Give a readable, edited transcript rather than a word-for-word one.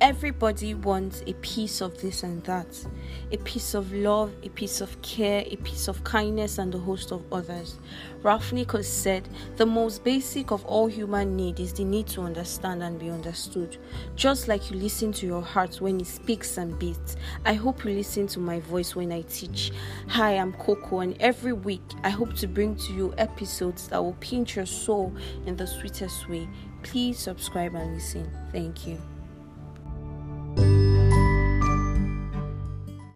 Everybody wants a piece of this and that, a piece of love, a piece of care, a piece of kindness, and a host of others. Ralph Nichols said, the most basic of all human need is the need to understand and be understood. Just like you listen to your heart when it speaks and beats, I hope you listen to my voice when I teach. Hi, I'm Coco, and every week I hope to bring to you episodes that will pinch your soul in the sweetest way. Please subscribe and listen. Thank you.